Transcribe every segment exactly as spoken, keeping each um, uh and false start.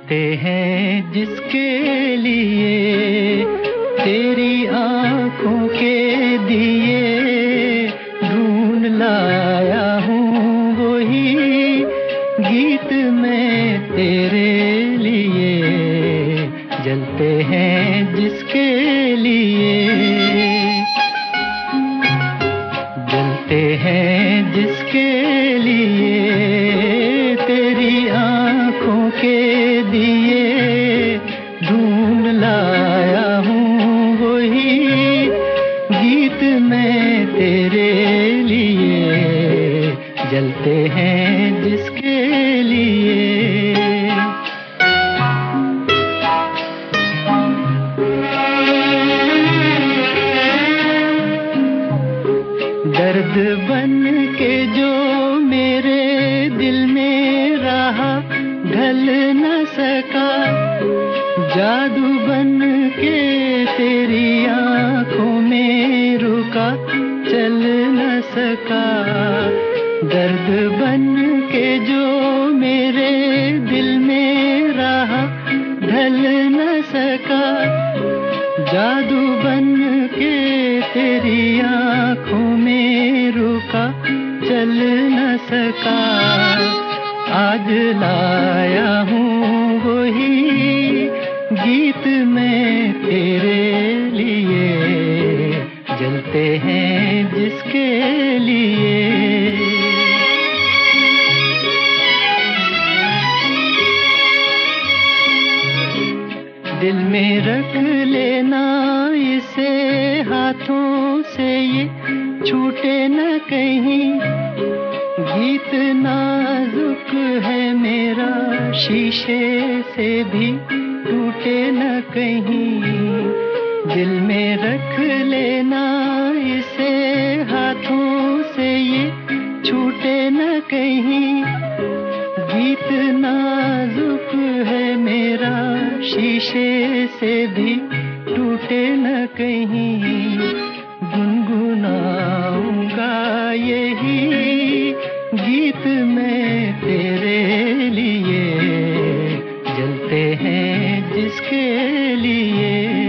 जलते हैं जिसके लिए तेरी आँखों के दिए ढूंढ लाया हूँ वही गीत मैं तेरे लिए। जलते हैं जिसके लिए जलते हैं जिसके लिए तेरी आँखों के दिए ढूंढ लाया हूँ वही गीत मैं तेरे लिए। जलते हैं जिसके लिए दर्द बन के जो मेरे दिल में रहा ढल न सका, जादू बन के तेरी आँखों में रुका चल न सका। दर्द बन के जो मेरे दिल में रहा ढल न सका, जादू बन के तेरी आँखों में रुका चल न सका। आज लाया हूँ वही गीत मैं तेरे लिए। जलते हैं जिसके लिए दिल में रख लेना इसे हाथों से ये छूटे न कहीं। गीत नाजुक है मेरा शीशे से भी टूटे न कहीं। दिल में रख लेना इसे हाथों से ये छूटे न कहीं। गीत नाजुक है मेरा शीशे से भी टूटे न कहीं। गुनगुनाऊंगा यही गीत मैं तेरे लिए। जलते हैं जिसके लिए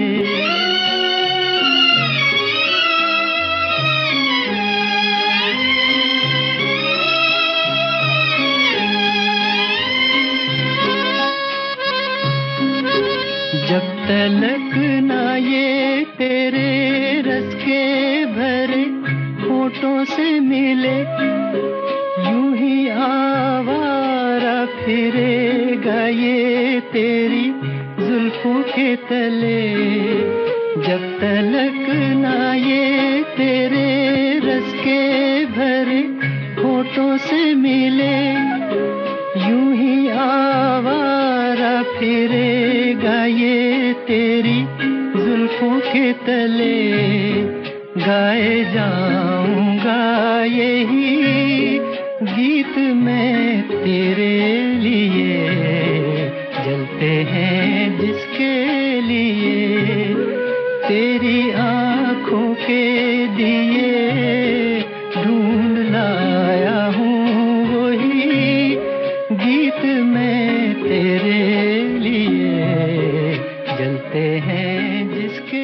जब तलक ना ये तेरे रस के भरे होठों से मिले, यूं ही आवारा फिरेगा ये तेरी जुल्फों के तले। जब तलक ना ये तेरे रस के भरे होठों से मिले, यूं ही आवारा फिरेगा ये तेरी जुल्फों के तले। गाए जाऊंगा यही गीत मैं तेरे लिए। जलते हैं जिसके लिए तेरी आँखों के दिए ढूंढ लाया हूँ वही गीत मैं तेरे लिए। जलते हैं जिसके